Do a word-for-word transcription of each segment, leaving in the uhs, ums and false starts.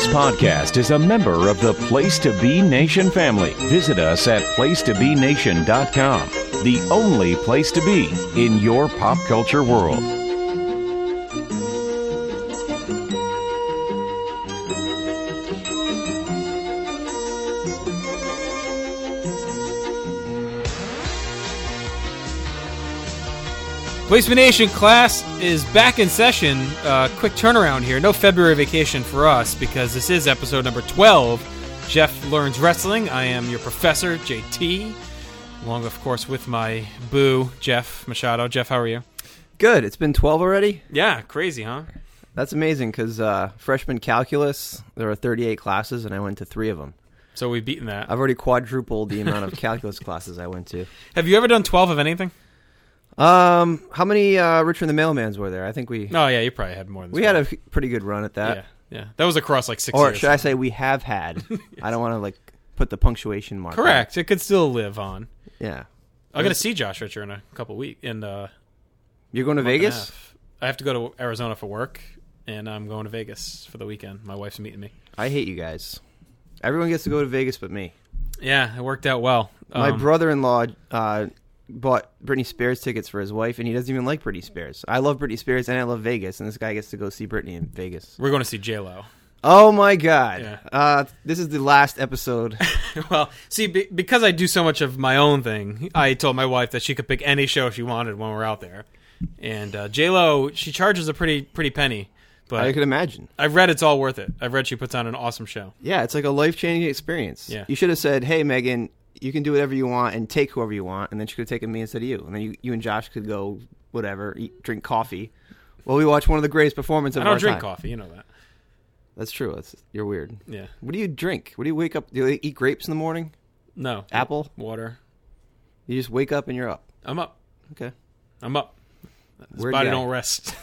This podcast is a member of the Place to Be Nation family. Visit us at place to be nation dot com, the only place to be in your pop culture world. Place to Be Nation class is back in session. Uh, quick turnaround here. No February vacation for us because this is episode number twelve. Jeff Learns Wrestling. I am your professor, J T, along, of course, with my boo, Jeff Machado. Jeff, how are you? Good. It's been twelve already? Yeah, crazy, huh? That's amazing because uh, freshman calculus, there are thirty-eight classes, and I went to three of them. So we've beaten that. I've already quadrupled the amount of calculus classes I went to. Have you ever done twelve of anything? Um, how many uh, Richard the Mailmans were there? I think we... Oh, yeah, you probably had more than We twelve. had a pretty good run at that. Yeah, yeah. That was across like six or years. should I say we have had. Yes. I don't want to like put the punctuation mark. Correct. It could still live on. Yeah. I'm going to see Josh Richer in a couple weeks. In uh, You're going to Vegas? I have to go to Arizona for work, and I'm going to Vegas for the weekend. My wife's meeting me. I hate you guys. Everyone gets to go to Vegas but me. Yeah, it worked out well. My Um, brother-in-law uh, bought Britney Spears tickets for his wife, and he doesn't even like Britney Spears. I love Britney Spears, and I love Vegas, and this guy gets to go see Britney in Vegas. We're going to see J-Lo. Oh, my God. Yeah. Uh, this is the last episode. Well, see, be- because I do so much of my own thing, I told my wife that she could pick any show she wanted when we're out there. And uh, J-Lo, she charges a pretty pretty penny. But I could imagine. I've read it's all worth it. I've read she puts on an awesome show. Yeah, it's like a life-changing experience. Yeah. You should have said, hey, Megan, you can do whatever you want and take whoever you want, and then she could have taken me instead of you. And then you, you and Josh could go, whatever, eat, drink coffee. Well, we watch one of the greatest performances I of don't our drink time. coffee, you know that. That's true. That's, you're weird. Yeah. What do you drink? What do you wake up? Do you eat grapes in the morning? No. Apple? Water. You just wake up and you're up. I'm up. Okay. I'm up. This Weird body guy. don't rest.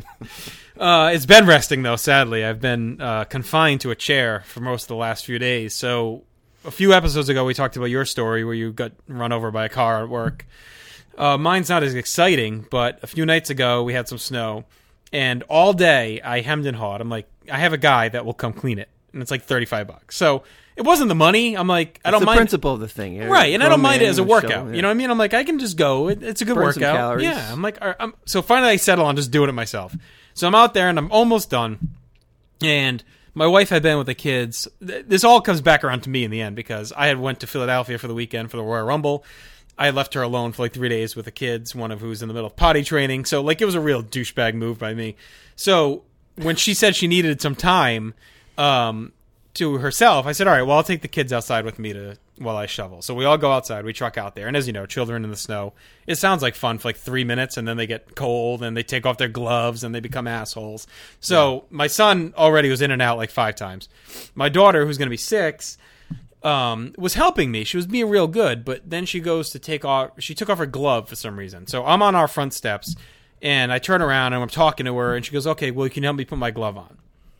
uh, it's been resting, though, sadly. I've been uh, confined to a chair for most of the last few days. So a few episodes ago, we talked about your story where you got run over by a car at work. Uh, mine's not as exciting, but a few nights ago, we had some snow. And all day, I hemmed and hawed. I'm like, I have a guy that will come clean it. And it's like thirty-five bucks. So it wasn't the money. I'm like, I It's don't the mind. principle of the thing. You're Right, and I a don't grown mind it man as a with workout. show, yeah. You know what I mean? I'm like, I can just go. It, it's a good Burn some workout. calories. Yeah, I'm like, all right, I'm, so finally I settle on just doing it myself. So I'm out there and I'm almost done. And my wife had been with the kids. Th- This all comes back around to me in the end because I had went to Philadelphia for the weekend for the Royal Rumble. I had left her alone for like three days with the kids, one of who's in the middle of potty training. So like it was a real douchebag move by me. So when she said she needed some time, um, to herself, I said, all right, well, I'll take the kids outside with me to while I shovel. So we all go outside, we truck out there, and as you know, children in the snow, it sounds like fun for like three minutes, and then they get cold, and they take off their gloves, and they become assholes. So yeah. My son already was in and out like five times. My daughter, who's going to be six, um, was helping me. She was being real good, but then she goes to take off, she took off her glove for some reason. So I'm on our front steps, and I turn around, and I'm talking to her, and she goes, okay, well, can you help me put my glove on?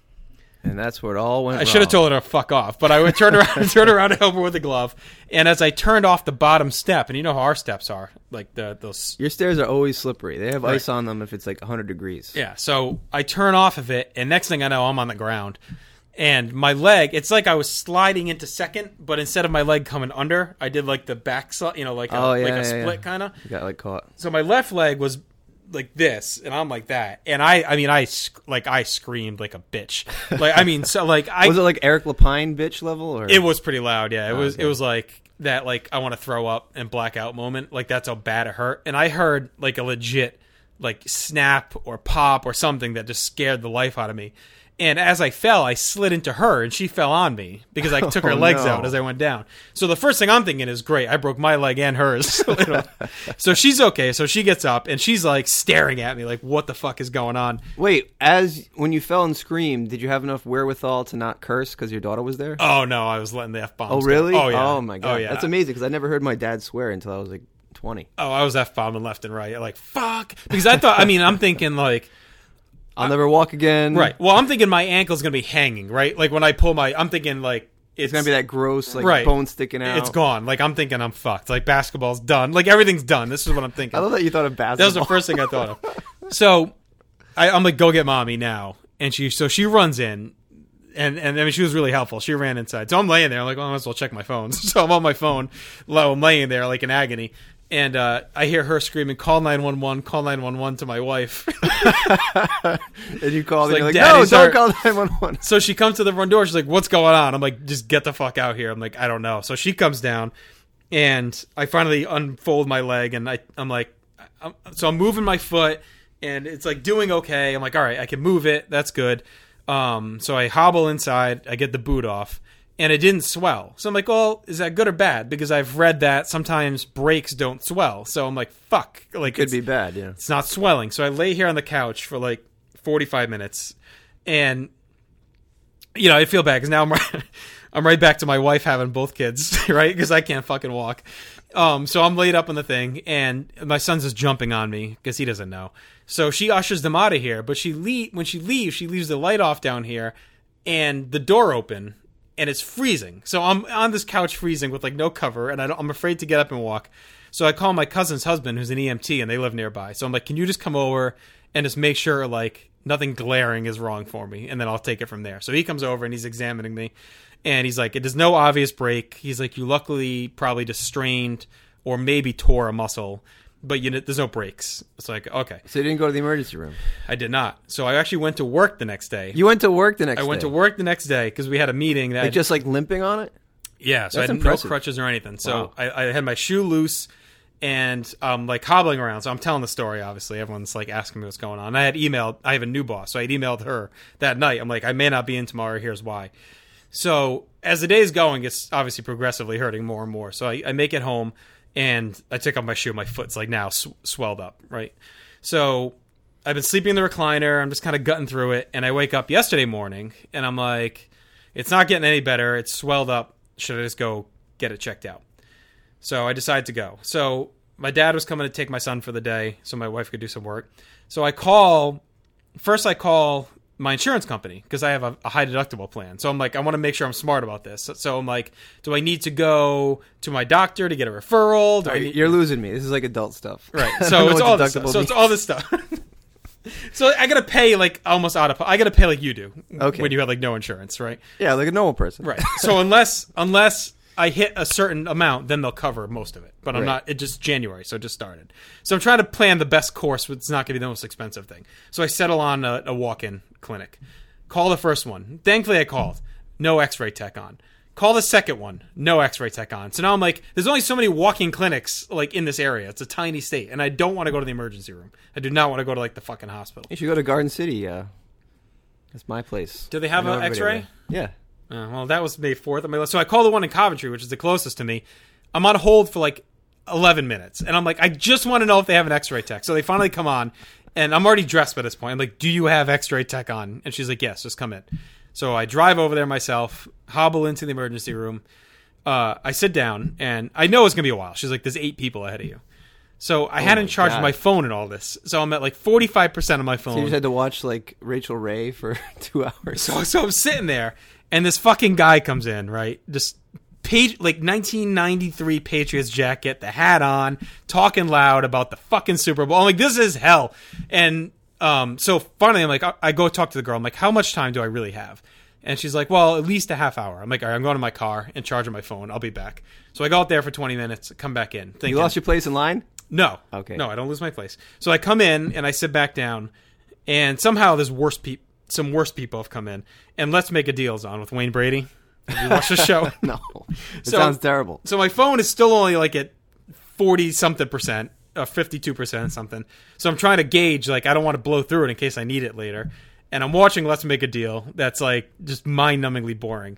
And that's where it all went I wrong. should have told her to fuck off, but I would turn around, turn around to help her with the glove. And as I turned off the bottom step, and you know how our steps are, like the those. Your stairs are always slippery. They have Right. ice on them if it's like one hundred degrees. Yeah, so I turn off of it, and next thing I know, I'm on the ground. And my leg, it's like I was sliding into second, but instead of my leg coming under, I did like the back, sli- you know, like a, Oh, yeah, like a yeah, split yeah. kind of. You got like caught. So my left leg was like this, and I'm like that, and I, I mean, I sc- like I screamed like a bitch, like I mean, so like I Was it like Eric Lapine bitch level or? It was pretty loud, yeah. It Oh, was okay. it was like that, like I want to throw up and blackout moment, like that's how bad it hurt. And I heard like a legit like snap or pop or something that just scared the life out of me. And as I fell, I slid into her, and she fell on me because I took her Oh, legs no. out as I went down. So the first thing I'm thinking is, great, I broke my leg and hers. So she's okay. So she gets up, and she's like staring at me like, what the fuck is going on? Wait, as when you fell and screamed, did you have enough wherewithal to not curse because your daughter was there? Oh, no, I was letting the F-bombs Oh, go. really? Oh, yeah. Oh, my God. Oh, yeah. That's amazing because I never heard my dad swear until I was like twenty. Oh, I was F-bombing left and right. Like, fuck. Because I thought, I mean, I'm thinking like, I'll never walk again. right. Well, I'm thinking my ankle's going to be hanging, right? Like when I pull my, I'm thinking like, it's, It's going to be that gross, like, right. bone sticking out. It's gone. Like I'm thinking I'm fucked. Like basketball's done. Like everything's done. This is what I'm thinking. I love that you thought of That basketball. was the first thing I thought of. So I, I'm like, go get mommy now. And she, so she runs in. and and I mean, she was really helpful. She ran inside, so I'm laying there. I'm like, well, I might as well check my phone. So I'm on my phone, low. I'm laying there like in agony, and uh, I hear her screaming, "Call nine one one! Call nine one one!" to my wife. And you called, and like, you're like, "No, don't hurt." call nine one one." So she comes to the front door. She's like, "What's going on?" I'm like, "Just get the fuck out here." I'm like, "I don't know." So she comes down, and I finally unfold my leg, and I I'm like, I'm, so I'm moving my foot, and it's like doing okay. I'm like, all right, I can move it. That's good. Um, so I hobble inside, I get the boot off, and it didn't swell. So I'm like, well, is that good or bad? Because I've read that sometimes brakes don't swell. So I'm like, fuck. Like, Could it's, be bad, yeah. it's not swelling. So I lay here on the couch for like forty-five minutes, and, you know, I feel bad because now I'm right, I'm right back to my wife having both kids, right? Because I can't fucking walk. Um, so I'm laid up on the thing, and my son's just jumping on me because he doesn't know. So she ushers them out of here, but she le- when she leaves, she leaves the light off down here and the door open, and it's freezing. So I'm on this couch freezing with like no cover, and I don't, I'm afraid to get up and walk. So I call my cousin's husband, who's an E M T, and they live nearby. So I'm like, can you just come over and just make sure like nothing glaring is wrong for me, and then I'll take it from there. So he comes over and he's examining me, and he's like, there's no obvious break. He's like, you luckily probably just strained or maybe tore a muscle, but you know, there's no breaks. It's like, okay. So you didn't go to the emergency room? I did not. So I actually went to work the next day. You went to work the next I day? went to work the next day because we had a meeting. That Like just like limping on it? Yeah, so That's I had impressive. no crutches or anything. So Wow. I, I had my shoe loose and um, like hobbling around. So I'm telling the story, obviously. Everyone's like asking me what's going on. And I had emailed, I have a new boss, so I had emailed her that night. I'm like, I may not be in tomorrow. Here's why. So as the day's going, it's obviously progressively hurting more and more. So I, I make it home, and I take off my shoe. My foot's like now sw- swelled up, right? So I've been sleeping in the recliner. I'm just kind of gutting through it. And I wake up yesterday morning, and I'm like, it's not getting any better. It's swelled up. Should I just go get it checked out? So I decided to go. So my dad was coming to take my son for the day so my wife could do some work. So I call, first I call my insurance company because I have a, a high deductible plan. So I'm like, I want to make sure I'm smart about this. So, so I'm like, do I need to go to my doctor to get a referral? Do I need- You're losing me. This is like adult stuff. Right. I don't So know it's what all this stuff. deductible So it's means. all this stuff. So I gotta pay like almost out of. I gotta pay like you do Okay. when you have like no insurance, right? Yeah, like a normal person. Right. So unless unless I hit a certain amount, then they'll cover most of it. But I'm Right. not. It just January, so it just started. So I'm trying to plan the best course. But it's not gonna be the most expensive thing. So I settle on a, a walk-in clinic. Call the first one. Thankfully, I called. No X-ray tech on. Call the second one. No X-ray tech on. So now I'm like, there's only so many walk-in clinics like in this area. It's a tiny state, and I don't want to go to the emergency room. I do not want to go to like the fucking hospital. You should go to Garden City. Uh, that's my place. Do they have I know an everybody X-ray? there. Yeah. Uh, well, that was May fourth on my list. So I call the one in Coventry, which is the closest to me. I'm on hold for like eleven minutes, and I'm like, I just want to know if they have an X-ray tech. So they finally come on, and I'm already dressed by this point. I'm like, do you have X-ray tech on? And she's like, yes, just come in. So I drive over there myself, hobble into the emergency room. Uh, I sit down, and I know it's going to be a while. She's like, there's eight people ahead of you. So I hadn't my charged God. my phone and all this. So I'm at like forty-five percent of my phone. So you just had to watch like Rachel Ray for two hours. So, so I'm sitting there, and this fucking guy comes in, right? Just page like nineteen ninety-three Patriots jacket, the hat on, talking loud about the fucking Super Bowl. I'm like, this is hell. And um, so finally, I'm like, I, I go talk to the girl. I'm like, how much time do I really have? And she's like, well, at least a half hour. I'm like, all right, I'm going to my car and charging my phone. I'll be back. So I go out there for twenty minutes, come back in. Thinking, You lost your place in line? no. Okay. No, I don't lose my place. So I come in and I sit back down, and somehow there's worse pe- some worse people have come in. And Let's Make a Deal's on with Wayne Brady. Have you watched the show? No. It So- sounds terrible. So my phone is still only like at forty something percent, uh, fifty-two percent something. So I'm trying to gauge, like, I don't want to blow through it in case I need it later. And I'm watching Let's Make a Deal. That's like just mind-numbingly boring.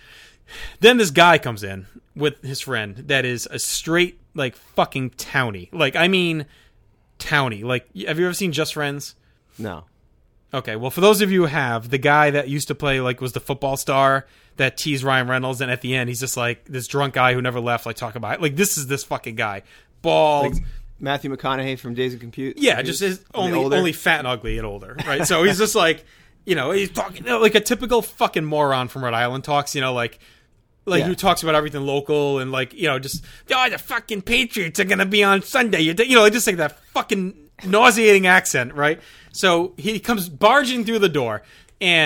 Then this guy comes in with his friend that is a straight, like, fucking townie. Like, I mean, townie. Like, have you ever seen Just Friends? No. Okay, well, for those of you who have, the guy that used to play, like, was the football star that teased Ryan Reynolds, and at the end, he's just, like, this drunk guy who never left, like, talk about it. Like, this is this fucking guy. Bald. Like Matthew McConaughey from Days of Compute. Yeah, just is only older? only fat and ugly and older, right? So he's just like, you know, he's talking you know, like a typical fucking moron from Rhode Island talks, you know, like like Yeah. who talks about everything local and like, you know, just oh, the fucking Patriots are gonna be on Sunday. You know, like just like that fucking nauseating accent, right? So he comes barging through the door, and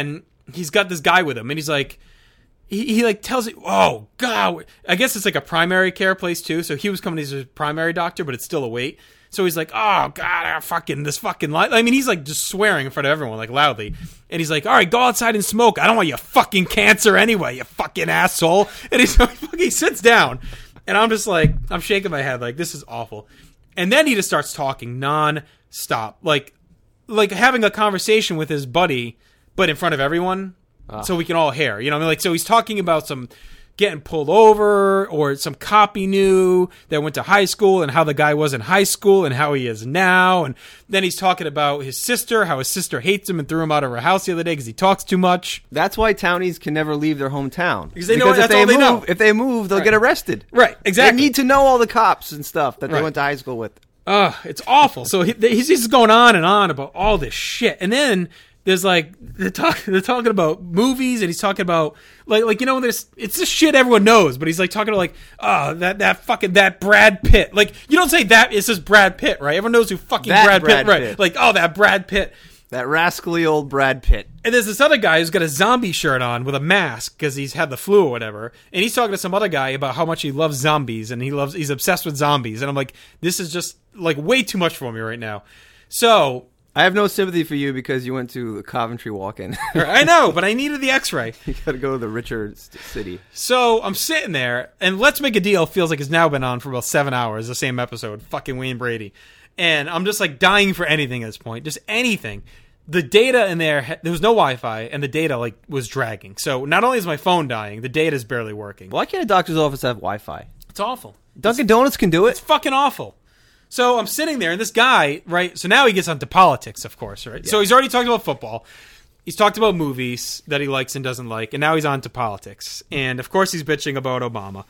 he's got this guy with him, and he's like, he, he like tells it. Oh God, I guess it's like a primary care place too. So he was coming as his primary doctor, but it's still a wait. So he's like, oh God, I fucking this fucking li-. I mean, he's like just swearing in front of everyone, like loudly, and he's like, all right, go outside and smoke. I don't want your fucking cancer anyway, you fucking asshole. And he's he sits down, and I'm just like, I'm shaking my head, like this is awful. And then he just starts talking non-stop, like like having a conversation with his buddy, but in front of everyone, uh. so we can all hear. You know what I mean? Like, so he's talking about some getting pulled over or some cop he knew that went to high school and how the guy was in high school and how he is now. And then he's talking about his sister, how his sister hates him and threw him out of her house the other day because he talks too much. That's why townies can never leave their hometown. Because they know because if that's they all they move, know. If they move, they'll Right. get arrested. Right, exactly. They need to know all the cops and stuff that they Right. went to high school with. Ugh, it's awful. So he, he's just going on and on about all this shit. And then there's like, they're, talk, they're talking about movies, and he's talking about, like, like you know, there's, it's just shit everyone knows, but he's like talking about, like, oh, that, that fucking, that Brad Pitt. Like, you don't say that, it's just Brad Pitt, right? Everyone knows who fucking That Brad, Brad Pitt, right? Pitt. Like, oh, that Brad Pitt. That rascally old Brad Pitt. And there's this other guy who's got a zombie shirt on with a mask because he's had the flu or whatever. And he's talking to some other guy about how much he loves zombies and he loves he's obsessed with zombies. And I'm like, this is just like way too much for me right now. So I have no sympathy for you because you went to the Coventry walk-in. I know, but I needed the X-ray. You got to go to the richer city. So I'm sitting there, and Let's Make a Deal feels like it's now been on for about seven hours, the same episode, fucking Wayne Brady. And I'm just like dying for anything at this point, just anything. The data in there, there was no Wi-Fi, and the data like was dragging. So not only is my phone dying, the data is barely working. Why can't a doctor's office have Wi-Fi? It's awful. Dunkin' Donuts can do It's it. fucking awful. So I'm sitting there, and this guy, right, so now he gets onto politics, of course, right? Yeah. So he's already talked about football. He's talked about movies that he likes and doesn't like, and now he's on to politics. And, of course, he's bitching about Obama.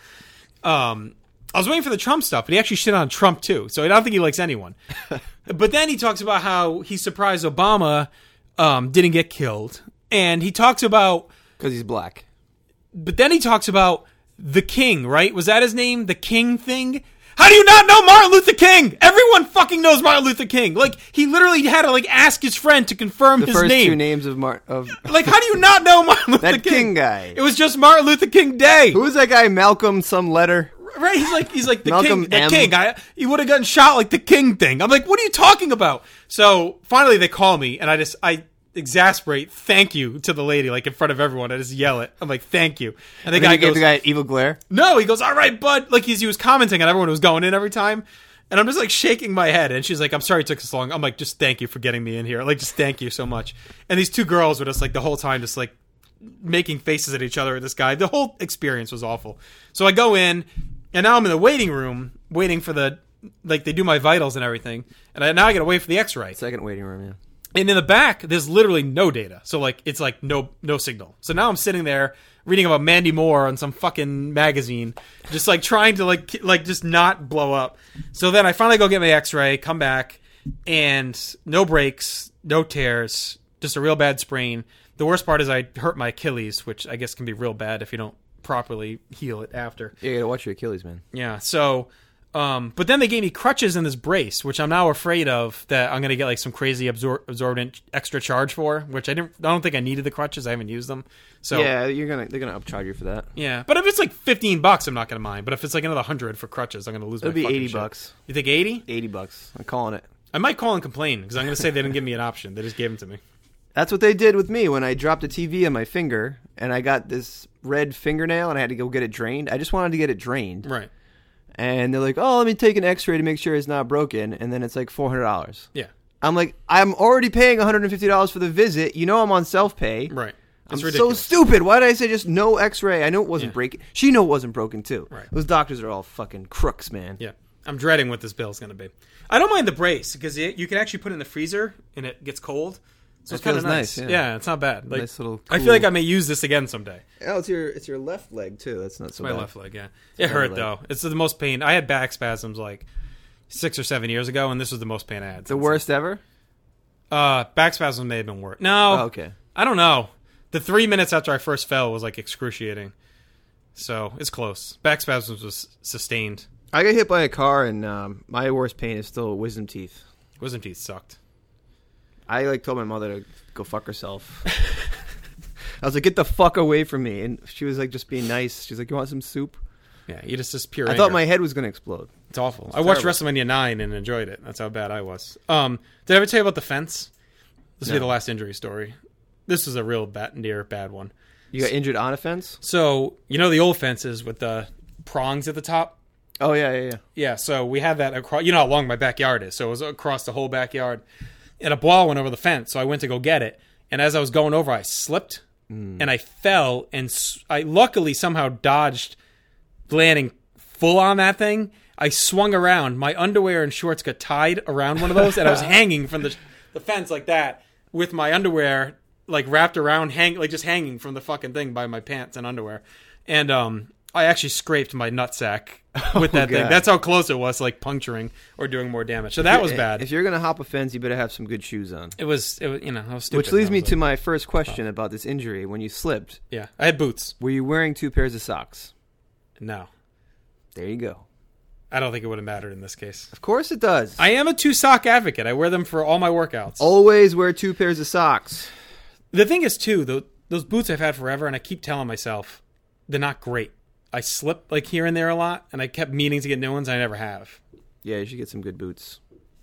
Um, I was waiting for the Trump stuff, but he actually shit on Trump, too. So I don't think he likes anyone. But then he talks about how he's surprised Obama um, didn't get killed. And he talks about... Because he's black. But then he talks about the King, right? Was that his name? The King thing? How do you not know Martin Luther King? Everyone fucking knows Martin Luther King. Like, he literally had to, like, ask his friend to confirm the his first name. two names of Martin... Of Like, how do you not know Martin Luther that King? King guy. It was just Martin Luther King Day. Who was that guy? Malcolm some letter? Right? He's like, he's like the Malcolm King. The M. King. I, he would have gotten shot like the King thing. I'm like, what are you talking about? So, finally, they call me, and I just, I... exasperate thank you to the lady, like in front of everyone. I just yell it. I'm like, thank you. And the And guy he gave goes, the guy an evil glare. no, he goes, all right, bud. Like he's, he was commenting on everyone who was going in every time. And I'm just like shaking my head. And she's like, I'm sorry it took so long. I'm like, just thank you for getting me in here. Like, just thank you so much. And these two girls were just like the whole time, just like making faces at each other. This guy, the whole experience was awful. So I go in, and now I'm in the waiting room waiting for the, like they do my vitals and everything. And I, now I got to wait for the x-ray. Second waiting room, yeah. And in the back, there's literally no data. So, like, it's like no no signal. So now I'm sitting there reading about Mandy Moore on some fucking magazine, just like trying to like like just not blow up. So then I finally go get my x-ray, come back, and no breaks, no tears, just a real bad sprain. The worst part is I hurt my Achilles, which I guess can be real bad if you don't properly heal it after. Yeah, you gotta watch your Achilles, man. Yeah, so... Um, but then they gave me crutches in this brace, which I'm now afraid of that I'm going to get like some crazy absor- absorbent extra charge for, which I didn't, I don't think I needed the crutches. I haven't used them. So yeah, you're gonna, they're gonna upcharge you for that. yeah. But if it's like fifteen bucks, I'm not going to mind. But if it's like another hundred for crutches, I'm going to lose It'll my be fucking eighty shit. bucks. You think eighty? Eighty bucks. I'm calling it. I might call and complain because I'm going to say they didn't give me an option. They just gave them to me. That's what they did with me when I dropped a T V on my finger and I got this red fingernail and I had to go get it drained. I just wanted to get it drained. Right. And they're like, oh, let me take an x-ray to make sure it's not broken. And then it's like four hundred dollars. Yeah. I'm like, I'm already paying one hundred fifty dollars for the visit. You know I'm on self-pay. Right. I'm It's ridiculous. so stupid. Why did I say just no x-ray? I know it wasn't Yeah. breaking. She knew it wasn't broken, too. Right. Those doctors are all fucking crooks, man. Yeah. I'm dreading what this bill is going to be. I don't mind the brace because it, you can actually put it in the freezer and it gets cold. So That it's kind of feels nice. nice, yeah. yeah. It's not bad. Like, Nice little I feel cool- like I may use this again someday. Oh, it's your it's your left leg, too. That's not so My bad. left leg, yeah. It hurt, leg. though. It's the most pain. I had back spasms, like, six or seven years ago, and this was the most pain I had. The since worst ever? then. Uh, back spasms may have been worse. No. Oh, okay. I don't know. The three minutes after I first fell was, like, excruciating. So, it's close. Back spasms was sustained. I got hit by a car, and um, my worst pain is still wisdom teeth. Wisdom teeth sucked. I like told my mother to go fuck herself. I was like, get the fuck away from me. And she was like, just being nice. She's like, you want some soup? Yeah, you just just pure I anger. thought my head was going to explode. It's awful. It's I watched terrible. WrestleMania nine and enjoyed it. That's how bad I was. Um, did I ever tell you about the fence? This will No. be the last injury story. This is a real bad, near bad one. You got injured on a fence? So, you know the old fences with the prongs at the top? Oh, yeah, yeah, yeah. Yeah, so we had that across, you know how long my backyard is, so it was across the whole backyard. And a ball went over the fence, so I went to go get it. And as I was going over, I slipped, Mm. and I fell, and s- I luckily somehow dodged landing full on that thing. I swung around. My underwear and shorts got tied around one of those, and I was hanging from the the fence like that with my underwear like wrapped around, hang like just hanging from the fucking thing by my pants and underwear. And um, I actually scraped my nutsack with that Oh, thing. God. That's how close it was, like puncturing or doing more damage. So that was bad. If you're going to hop a fence, you better have some good shoes on. It was, it was, you know, I was stupid. Which leads I me was to like- my first question about this injury. When you slipped, yeah. I had boots. were you wearing two pairs of socks? No, There you go. I don't think it would have mattered in this case. Of course it does. I am a two sock advocate. I wear them for all my workouts. Always wear two pairs of socks. The thing is, too, the, those boots I've had forever, and I keep telling myself they're not great. I slip like here and there a lot, and I kept meaning to get new ones. I never have. Yeah, you should get some good boots.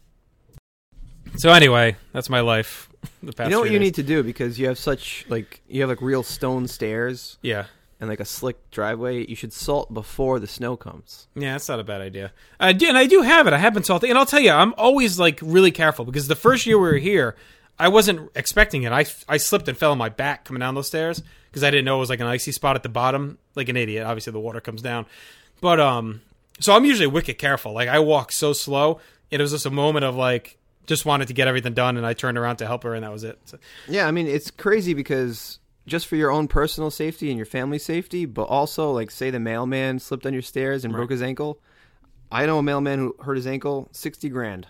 So anyway, that's my life. The past You know what few you days. need to do, because you have such like you have like real stone stairs Yeah. and like a slick driveway. You should salt before the snow comes. Yeah, that's not a bad idea. I do, and I do have it. I have been salty, and I'll tell you, I'm always like really careful because the first year we were here, I wasn't expecting it. I, I slipped and fell on my back coming down those stairs because I didn't know it was like an icy spot at the bottom, like an idiot. Obviously, the water comes down, but um, so I'm usually wicked careful. Like I walk so slow. It was just a moment of like just wanted to get everything done, and I turned around to help her, and that was it. So, Yeah, I mean it's crazy because just for your own personal safety and your family's safety, but also like say the mailman slipped on your stairs and Right. broke his ankle. I know a mailman who hurt his ankle, sixty grand.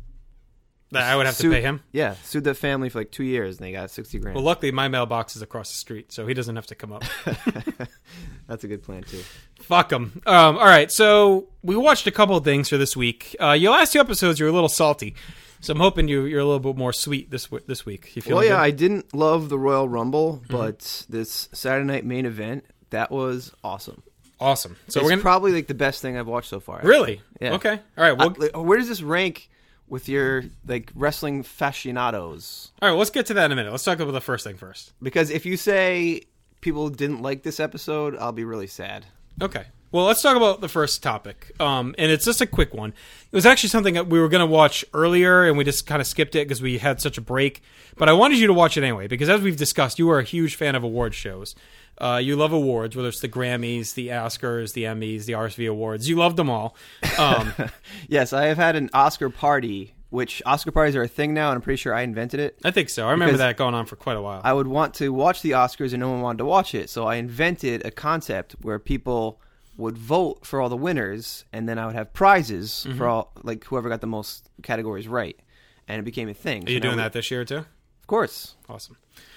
that I would have to Sued- pay him. Yeah, sued the family for like two years and they got sixty grand. Well, luckily my mailbox is across the street, so he doesn't have to come up. That's a good plan too. Fuck them. Um, all right, so we watched a couple of things for this week. Uh, your last two episodes, you're a little salty, so I'm hoping you, you're a little bit more sweet this w- this week. You feeling Well, yeah, good? I didn't love the Royal Rumble, Mm-hmm. but this Saturday night main event, that was awesome. awesome. So it's we're gonna probably like the best thing I've watched so far. really, Yeah. okay, all right. Well, I- like, where does this rank with your like wrestling aficionados? all right. Let's get to that in a minute. Let's talk about the first thing first. Because if you say people didn't like this episode, I'll be really sad. Okay. Well, let's talk about the first topic. Um, and it's just a quick one. It was actually something that we were going to watch earlier, and we just kind of skipped it because we had such a break. But I wanted you to watch it anyway, because as we've discussed, you are a huge fan of award shows. Uh, you love awards, whether it's the Grammys, the Oscars, the Emmys, the R S V Awards. You love them all. Um, Yes, I have had an Oscar party, which Oscar parties are a thing now, and I'm pretty sure I invented it. I think so. I remember Because that going on for quite a while. I would want to watch the Oscars and no one wanted to watch it, so I invented a concept where people would vote for all the winners, and then I would have prizes Mm-hmm. for all like whoever got the most categories right, and it became a thing. Are you doing that this year too? Of course. Awesome.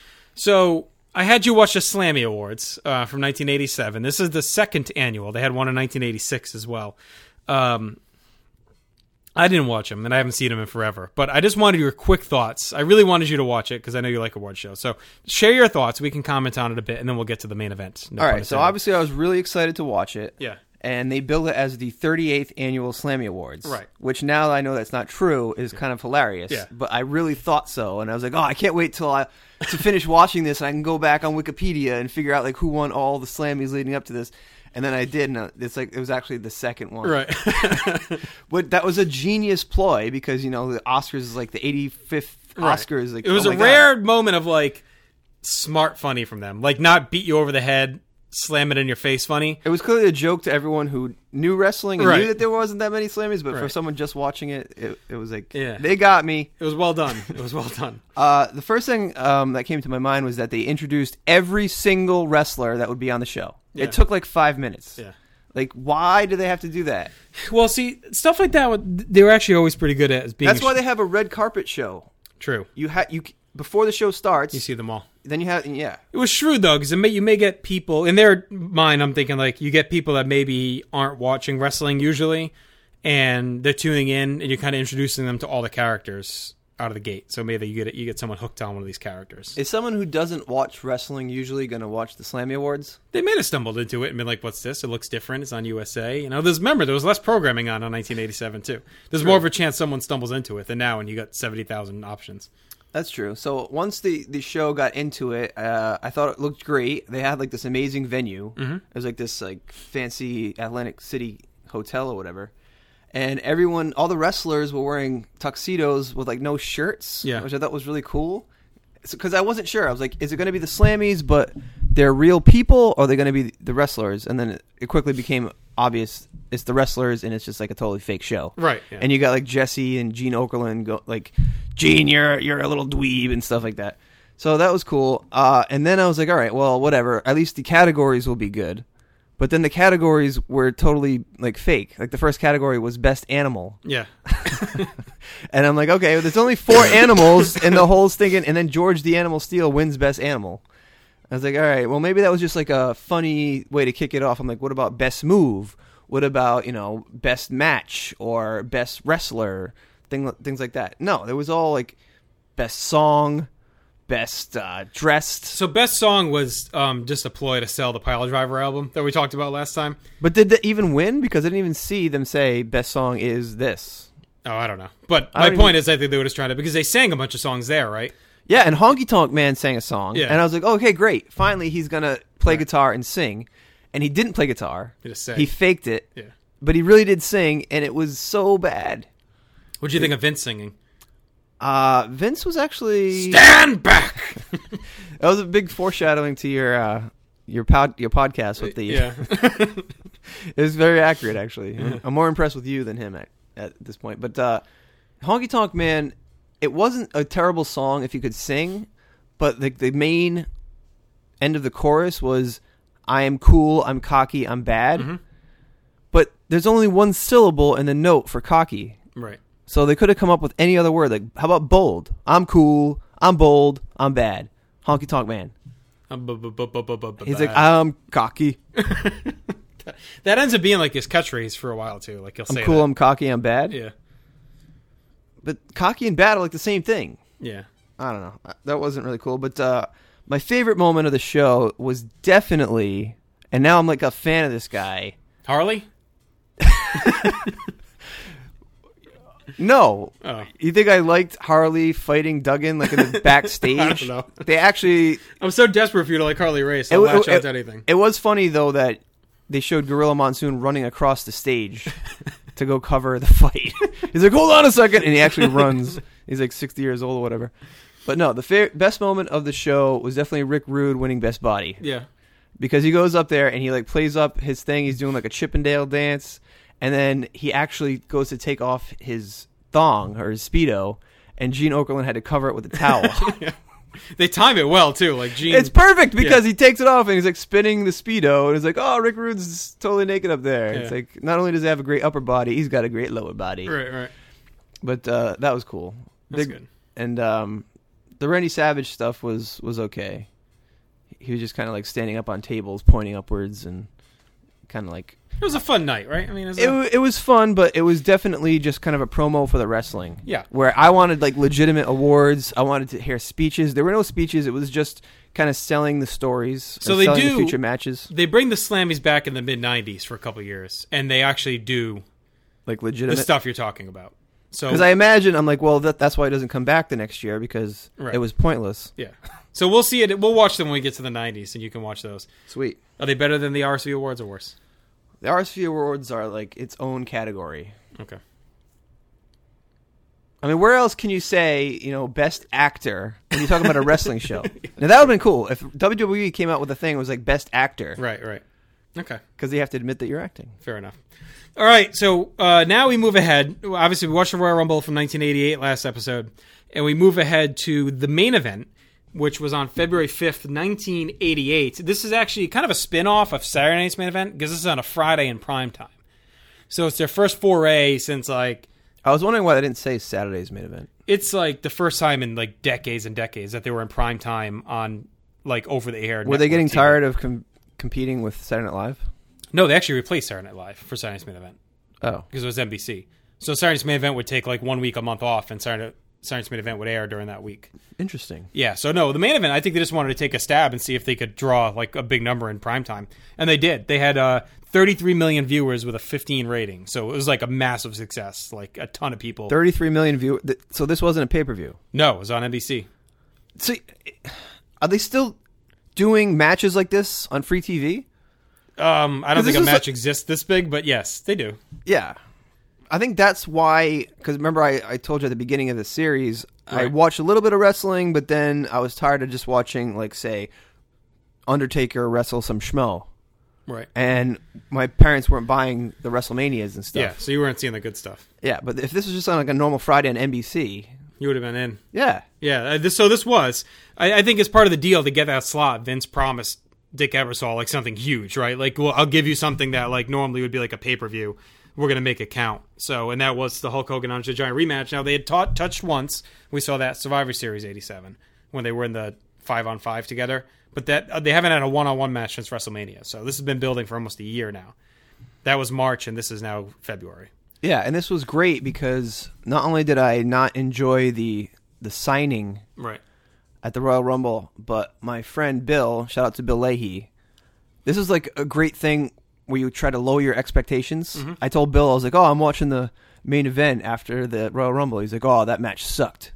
So I had you watch the Slammy Awards uh, from nineteen eighty-seven. This is the second annual. They had one in nineteen eighty-six as well. Um, I didn't watch them, and I haven't seen them in forever. But I just wanted your quick thoughts. I really wanted you to watch it because I know you like award shows. So share your thoughts. We can comment on it a bit, and then we'll get to the main event. No All pun right, so intended. obviously I was really excited to watch it. Yeah. And they billed it as the thirty-eighth annual Slammy Awards. Right. Which now that I know that's not true is kind of hilarious. Yeah. But I really thought so, and I was like, oh, I can't wait till I to finish watching this and I can go back on Wikipedia and figure out like who won all the Slammies leading up to this. And then I did, and it's like it was actually the second one. Right. But that was a genius ploy because you know the Oscars is like the eighty-fifth Right. Oscars. Like It was oh a my God. rare moment of like smart funny from them. Like not beat you over the head, slam it in your face funny. It was clearly a joke to everyone who knew wrestling and Right. knew that there wasn't that many Slammies, but for Right. someone just watching it, it, it was like, Yeah. they got me. It was well done. It was well done. Uh, the first thing um, that came to my mind was that they introduced every single wrestler that would be on the show. Yeah. It took like five minutes. Yeah. Like, why do they have to do that? Well, see, stuff like that, they were actually always pretty good at. As being That's a why sh- they have a red carpet show. True. You ha- you before the show starts, You see them all. then you have yeah. It was shrewd though, because may, you may get people in their mind. I'm thinking like you get people that maybe aren't watching wrestling usually, and they're tuning in, and you're kind of introducing them to all the characters out of the gate. So maybe you get you get someone hooked on one of these characters. Is someone who doesn't watch wrestling usually going to watch the Slammy Awards? They may have stumbled into it and been like, "What's this? It looks different. It's on U S A." You know, there's remember there was less programming on on nineteen eighty-seven too. There's more of a chance someone stumbles into it than now when you got seventy thousand options. That's true. So once the, the show got into it, uh, I thought it looked great. They had like this amazing venue. Mm-hmm. It was like this like fancy Atlantic City hotel or whatever. And everyone, all the wrestlers were wearing tuxedos with like no shirts, yeah. which I thought was really cool. Because I wasn't sure. I was like, is it going to be the Slammies, but they're real people, or are they going to be the wrestlers? And then it, it quickly became obvious it's the wrestlers, and it's just like a totally fake show. Right. Yeah. And you got like Jesse and Gene Okerlund go like, Gene, you're you're a little dweeb and stuff like that. So that was cool. Uh, and then I was like, all right, well, whatever. At least the categories will be good. But then the categories were totally like fake. Like the first category was best animal. Yeah. And I'm like, okay, well, there's only four animals in the whole stinking, and then George the Animal Steel wins best animal. I was like, all right, well, maybe that was just like a funny way to kick it off. I'm like, what about best move? What about, you know, best match or best wrestler? Thing, things like that. No, there was all like best song, best uh, dressed. So best song was um, just a ploy to sell the Pile Driver album that we talked about last time. But did they even win? Because I didn't even see them say best song is this. Oh, I don't know. But I my don't point even... is I think they were just trying to, because they sang a bunch of songs there, right? Yeah, and Honky Tonk Man sang a song. Yeah. And I was like, oh, okay, great. Finally, he's going to play right. guitar and sing. And he didn't play guitar. He just sang. He faked it. Yeah. But he really did sing, and it was so bad. What did you think of Vince singing? Uh, Vince was actually... Stand back! That was a big foreshadowing to your uh, your pod, your podcast with the... Yeah. It was very accurate, actually. Yeah. I'm more impressed with you than him at, at this point. But uh, Honky Tonk Man, it wasn't a terrible song if you could sing, but the, the main end of the chorus was, I am cool, I'm cocky, I'm bad. Mm-hmm. But there's only one syllable in the note for cocky. Right. So they could have come up with any other word. Like, how about bold? I'm cool, I'm bold, I'm bad. Honky Tonk Man. He's like, I'm cocky. That ends up being like his catchphrase for a while too. Like he'll I'm say, cool, that. I'm cocky, I'm bad. Yeah. But cocky and bad are like the same thing. Yeah. I don't know. That wasn't really cool. But uh, my favorite moment of the show was definitely, and now I'm like a fan of this guy. Harley? No. Oh. You think I liked Harley fighting Duggan like in the backstage? I don't know. They actually... I'm so desperate for you to like Harley Race. I'll it, latch it, on to anything. It was funny, though, that they showed Gorilla Monsoon running across the stage to go cover the fight. He's like, hold on a second. And he actually runs. He's like sixty years old or whatever. But no, the fa- best moment of the show was definitely Rick Rude winning Best Body. Yeah. Because he goes up there and he like plays up his thing. He's doing like a Chippendale dance. And then he actually goes to take off his thong or his Speedo. And Gene Okerlund had to cover it with a towel. Yeah. They time it well, too. Like Gene... It's perfect because yeah. he takes it off and he's like spinning the Speedo. And he's like, oh, Rick Rude's totally naked up there. Yeah. It's like, not only does he have a great upper body, he's got a great lower body. Right, right. But uh, that was cool. That's Big, good. And um, the Randy Savage stuff was, was okay. He was just kind of like standing up on tables, pointing upwards, and kind of like... It was a fun night, right? I mean, it was, it, a... it was fun, but it was definitely just kind of a promo for the wrestling. Yeah. Where I wanted like legitimate awards. I wanted to hear speeches. There were no speeches. It was just kind of selling the stories. So they selling do the future matches. They bring the Slammies back in the mid nineties for a couple of years, and they actually do like legitimate the stuff you're talking about. So because I imagine I'm like, well, that, that's why it doesn't come back the next year because right. it was pointless. Yeah. So we'll see it. We'll watch them when we get to the nineties, and you can watch those. Sweet. Are they better than the R S V Awards or worse? The R S V Awards are like its own category. Okay. I mean, where else can you say, you know, best actor when you're talking about a wrestling show? Now, that would have been cool if W W E came out with a thing that was like best actor. Right, right. Okay. Because they have to admit that you're acting. Fair enough. All right, so uh, now we move ahead. Obviously, we watched the Royal Rumble from nineteen eighty-eight last episode, and we move ahead to the main event, which was on February fifth, nineteen eighty-eight. This is actually kind of a spin-off of Saturday Night's Main Event because this is on a Friday in prime time. So it's their first foray since, like... I was wondering why they didn't say Saturday's Main Event. It's, like, the first time in, like, decades and decades that they were in prime time on, like, over-the-air Were they getting T V. tired of com- competing with Saturday Night Live? No, they actually replaced Saturday Night Live for Saturday Night's Main Event. Oh. Because it was N B C. So Saturday Night's Main Event would take, like, one week a month off, and Saturday Science Main Event would air during that week. Interesting. Yeah, so no, the main event, I think they just wanted to take a stab and see if they could draw like a big number in primetime. And they did. They had uh, thirty-three million viewers with a fifteen rating. So it was like a massive success, like a ton of people. thirty-three million viewers. So this wasn't a pay-per-view? No, it was on N B C. So are they still doing matches like this on free T V? Um, I don't think a is match like- exists this big, but yes, they do. Yeah. I think that's why, because remember I, I told you at the beginning of the series, I Right. watched a little bit of wrestling, but then I was tired of just watching, like, say, Undertaker wrestle some schmo. Right. And my parents weren't buying the WrestleManias and stuff. Yeah, so you weren't seeing the good stuff. Yeah, but if this was just on like a normal Friday on N B C, You would have been in. yeah. Yeah, uh, this, so this was. I, I think as part of the deal to get that slot, Vince promised Dick Ebersol like something huge, right? Like, well, I'll give you something that like normally would be like a pay-per-view. We're going to make it count. So, and that was the Hulk Hogan Andre the Giant rematch. Now, they had taught, touched once. We saw that Survivor Series eighty-seven when they were in the five-on-five together. But that uh, they haven't had a one-on-one match since WrestleMania. So this has been building for almost a year now. That was March, and this is now February. Yeah, and this was great because not only did I not enjoy the the signing Right. at the Royal Rumble, but my friend Bill, shout out to Bill Leahy, this is like a great thing where you try to lower your expectations. Mm-hmm. I told Bill, I was like, oh, I'm watching the main event after the Royal Rumble. He's like, oh, that match sucked.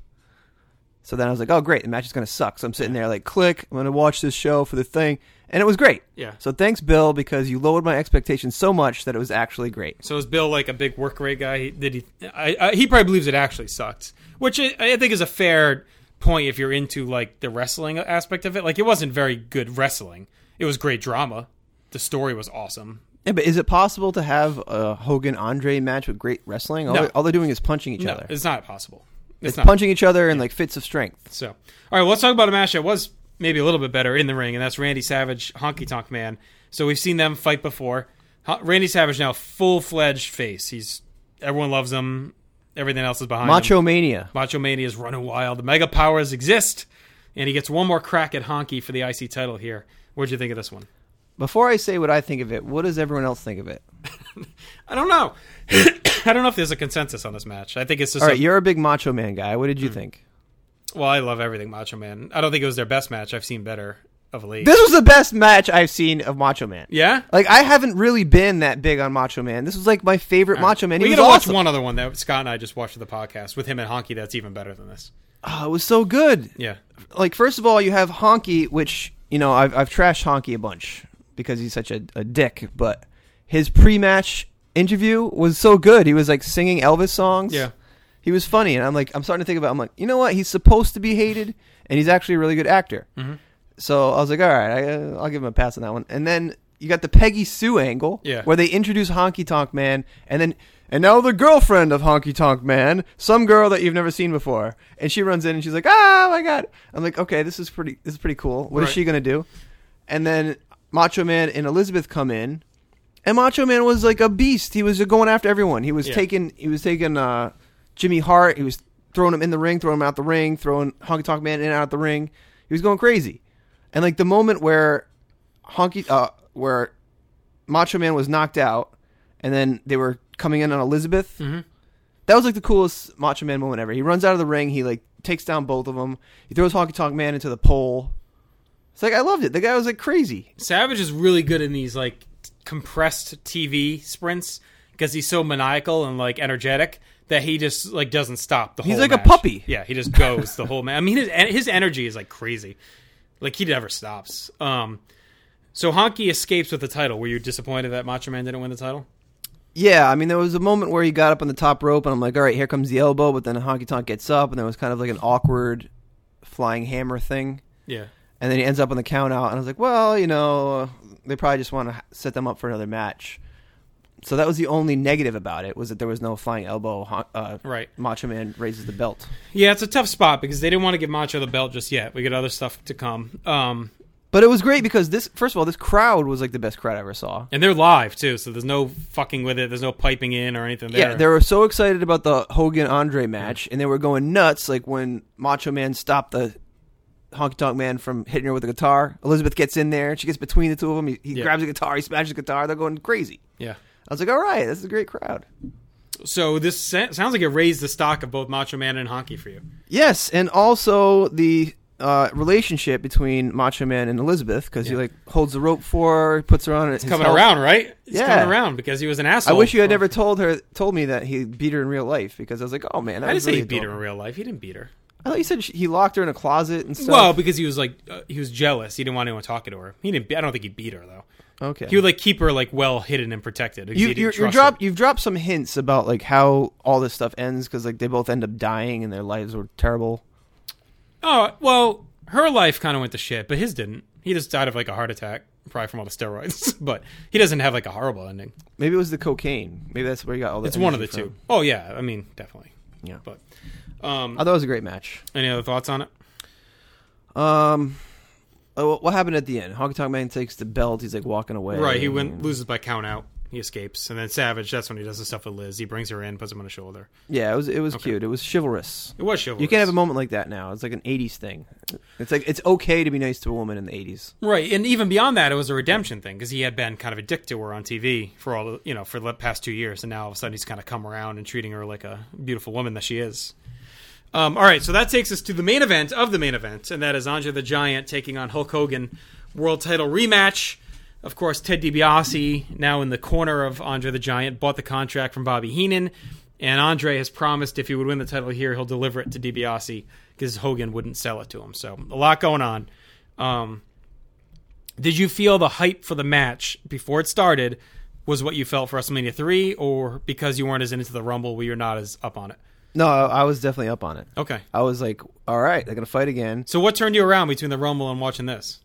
So then I was like, oh, great, the match is going to suck. So I'm sitting there like, click, I'm going to watch this show for the thing. And it was great. Yeah. So thanks, Bill, because you lowered my expectations so much that it was actually great. So is Bill like a big work rate guy? He- Did he? I, I, he probably believes it actually sucked, which I, I think is a fair point if you're into like the wrestling aspect of it. Like it wasn't very good wrestling. It was great drama. The story was awesome. Yeah, but is it possible to have a Hogan-Andre match with great wrestling? All, No. they're, all they're doing is punching each No, other. it's not possible. It's, It's not. punching each other in like fits of strength. So, all right, well, let's talk about a match that was maybe a little bit better in the ring, and that's Randy Savage, Honky Tonk Man. So we've seen them fight before. Ho- Randy Savage now full fledged face. He's everyone loves him. Everything else is behind him. Macho Mania. Macho Mania is running wild. The Mega Powers exist, and he gets one more crack at Honky for the I C title here. What'd you think of this one? Before I say what I think of it, what does everyone else think of it? I don't know. I don't know if there's a consensus on this match. I think it's just All right, a- you're a big Macho Man guy. What did you think? well, I love everything Macho Man. I don't think it was their best match. I've seen better of late. This was the best match I've seen of Macho Man. yeah? Like, I haven't really been that big on Macho Man. This was like my favorite Macho Man. He We was gotta awesome. watch one other one that Scott and I just watched for the podcast with him and Honky. That's even better than this. Oh, it was so good. Yeah, Like, first of all, you have Honky, which, you know, I've, I've trashed Honky a bunch because he's such a, a dick, but his pre-match interview was so good. He was, like, singing Elvis songs. yeah. He was funny, and I'm like, I'm starting to think about. I'm like, you know what? He's supposed to be hated, and he's actually a really good actor. Mm-hmm. So I was like, all right, I, uh, I'll give him a pass on that one. And then you got the Peggy Sue angle, Yeah. where they introduce Honky Tonk Man, and then and now the girlfriend of Honky Tonk Man, some girl that you've never seen before, and she runs in and she's like, oh my god! I'm like, okay, this is pretty, this is pretty cool. What is Right. she gonna do? And then Macho Man and Elizabeth come in, and Macho Man was like a beast. He was going after everyone. He was Yeah. taking, he was taking. Uh, Jimmy Hart, he was throwing him in the ring, throwing him out the ring, throwing Honky Tonk Man in and out the ring. He was going crazy. And like the moment where Honky, uh, where Macho Man was knocked out, and then they were coming in on Elizabeth, Mm-hmm. that was like the coolest Macho Man moment ever. He runs out of the ring, he like takes down both of them, he throws Honky Tonk Man into the pole. It's like, I loved it. The guy was like crazy. Savage is really good in these like t- compressed T V sprints because he's so maniacal and like energetic that he just like doesn't stop the whole He's like a match. puppy. Yeah, he just goes the whole match. I mean, his his energy is like crazy. Like he never stops. Um, so Honky escapes with the title. Were you disappointed that Macho Man didn't win the title? Yeah, I mean, there was a moment where he got up on the top rope, and I'm like, all right, here comes the elbow, but then Honky Tonk gets up, and there was kind of like an awkward flying hammer thing, Yeah. and then he ends up on the count out, and I was like, well, you know, they probably just want to set them up for another match. So that was the only negative about it, was that there was no flying elbow. Hon- Uh, Right. Macho Man raises the belt. Yeah, it's a tough spot because they didn't want to give Macho the belt just yet. We got other stuff to come. Um, But it was great because this, first of all, this crowd was like the best crowd I ever saw. and they're live too, so there's no fucking with it. There's no piping in or anything there. Yeah, they were so excited about the Hogan-Andre match, and they were going nuts, like when Macho Man stopped the Honky Tonk Man from hitting her with a guitar. Elizabeth gets in there, she gets between the two of them, he, he Yeah. grabs a guitar, he smashes the guitar, they're going crazy. Yeah. I was like, all right, this is a great crowd. So this sa- sounds like it raised the stock of both Macho Man and Honky for you. Yes, and also the uh, relationship between Macho Man and Elizabeth, because Yeah. he like holds the rope for her, puts her on. It's coming around, right? It's Yeah. coming around because he was an I asshole. wish you had for- never told her, told me that he beat her in real life, because I was like, oh man, that I didn't was say really he beat her in adorable. real life. He didn't beat her. I thought you said she, he locked her in a closet and stuff. Well, because he was like uh, he was jealous. He didn't want anyone talking to her. He didn't. I don't think he beat her though. okay. He would like keep her like well hidden and protected. because You, he didn't you're, you're trust dropped. her. You've dropped some hints about like how all this stuff ends, because like they both end up dying and their lives were terrible. Oh well, her life kind of went to shit, but his didn't. He just died of like a heart attack, probably from all the steroids. But he doesn't have like a horrible ending. Maybe it was the cocaine. Maybe that's where you got all the. It's one of the energy two. from. Oh yeah, I mean definitely. Yeah. But um, I thought it was a great match. any other thoughts on it? Um, oh, what happened at the end? Honky Tonk Man takes the belt. He's like walking away. Right, he went and- loses by count out. He escapes, and then Savage. That's when he does the stuff with Liz. He brings her in, puts him on the shoulder. Yeah, it was it was Okay. cute. It was chivalrous. It was chivalrous. You can't have a moment like that now. It's like an eighties thing. It's like it's okay to be nice to a woman in the eighties. Right, and even beyond that, it was a redemption thing because he had been kind of a dick to her on T V for all the, you know for the past two years, and now all of a sudden he's kind of come around and treating her like a beautiful woman that she is. Um, all right, so that takes us to the main event of the main event, and that is Andre the Giant taking on Hulk Hogan, world title rematch. Of course, Ted DiBiase, now in the corner of Andre the Giant, bought the contract from Bobby Heenan, and Andre has promised if he would win the title here, he'll deliver it to DiBiase because Hogan wouldn't sell it to him. So a lot going on. Um, did you feel the hype for the match before it started was what you felt for WrestleMania three, or because you weren't as into the Rumble, where you're not as up on it? No, I was definitely up on it. Okay. I was like, all right, they're gonna fight again. So what turned you around between the Rumble and watching this?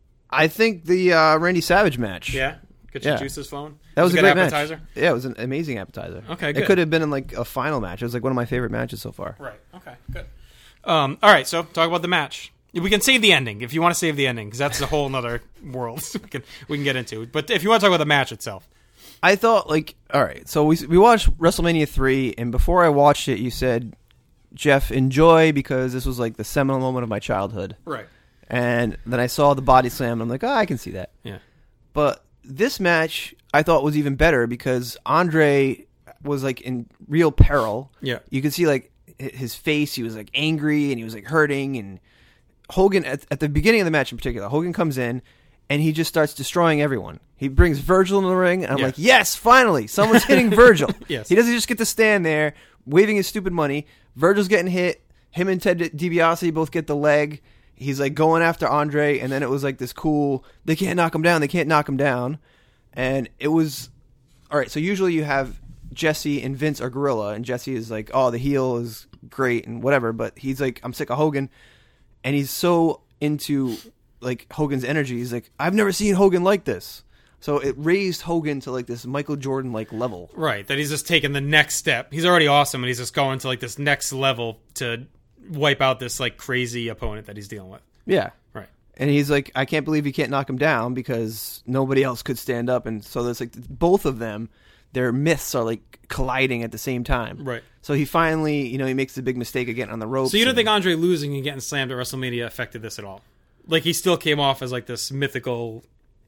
I think the uh, Randy Savage match. Yeah? Get your Yeah. juices flowing? That was, it a good great appetizer? match. Yeah, it was an amazing appetizer. Okay, It good. could have been in like a final match. It was like one of my favorite matches so far. Right. Okay, good. Um, all right, so talk about the match. We can save the ending if you want to save the ending, because that's a whole other world we can we can get into. But if you want to talk about the match itself. I thought like, all right, so we we watched WrestleMania three, and before I watched it, you said, Jeff, enjoy because this was like the seminal moment of my childhood. Right. And then I saw the body slam, and I'm like, oh, I can see that. Yeah. But this match I thought was even better because Andre was like in real peril. Yeah. You could see like hi- his face. He was like angry and he was like hurting. And Hogan at, at the beginning of the match in particular, Hogan comes in and he just starts destroying everyone. He brings Virgil in the ring, and I'm Yeah. like, yes, finally, someone's hitting Virgil. Yes. He doesn't just get to stand there waving his stupid money. Virgil's getting hit. Him and Ted DiBiase both get the leg. He's like going after Andre, and then it was like this cool, they can't knock him down, they can't knock him down. And it was, all right, so usually you have Jesse and Vince are gorilla, and Jesse is like, oh, the heel is great and whatever, but he's like, I'm sick of Hogan. And he's so into like Hogan's energy. He's like, I've never seen Hogan like this. So it raised Hogan to like this Michael Jordan like level. Right, that he's just taking the next step. He's already awesome, and he's just going to like this next level to wipe out this like crazy opponent that he's dealing with. Yeah. Right. And he's like, I can't believe you can't knock him down because nobody else could stand up. And so there's like both of them, their myths are like colliding at the same time. Right. So he finally, you know, he makes the big mistake of getting on the ropes. So you don't and- think Andre losing and getting slammed at WrestleMania affected this at all? Like he still came off as like this mythical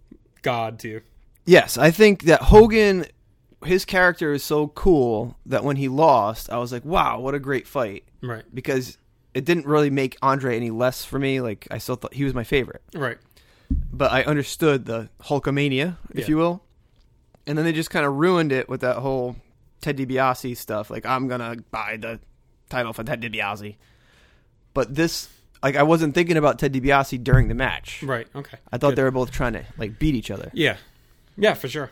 god to you. Yes, I think that Hogan, his character is so cool that when he lost, I was like, wow, what a great fight. Right. Because it didn't really make Andre any less for me. Like, I still thought he was my favorite. Right. But I understood the Hulkamania, if Yeah. you will. And then they just kind of ruined it with that whole Ted DiBiase stuff. Like, I'm going to buy the title for Ted DiBiase. But this, like, I wasn't thinking about Ted DiBiase during the match. Right. Okay. I thought Good. they were both trying to, like, beat each other. Yeah. Yeah, for sure.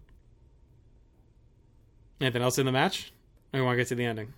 Anything else in the match? Or you want to get to the ending?